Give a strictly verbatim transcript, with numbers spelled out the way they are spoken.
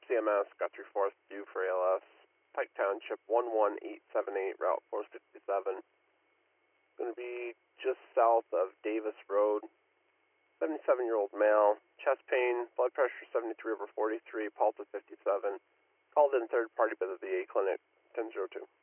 C M S, Guthrie Forest View for A L S, Pike Township, one one eight seven eight, Route four sixty-seven. Going to be just south of Davis Road. seventy-seven-year-old male, chest pain, blood pressure seventy-three over forty-three, pulse of fifty-seven. Called in third party visit the A clinic, ten oh two.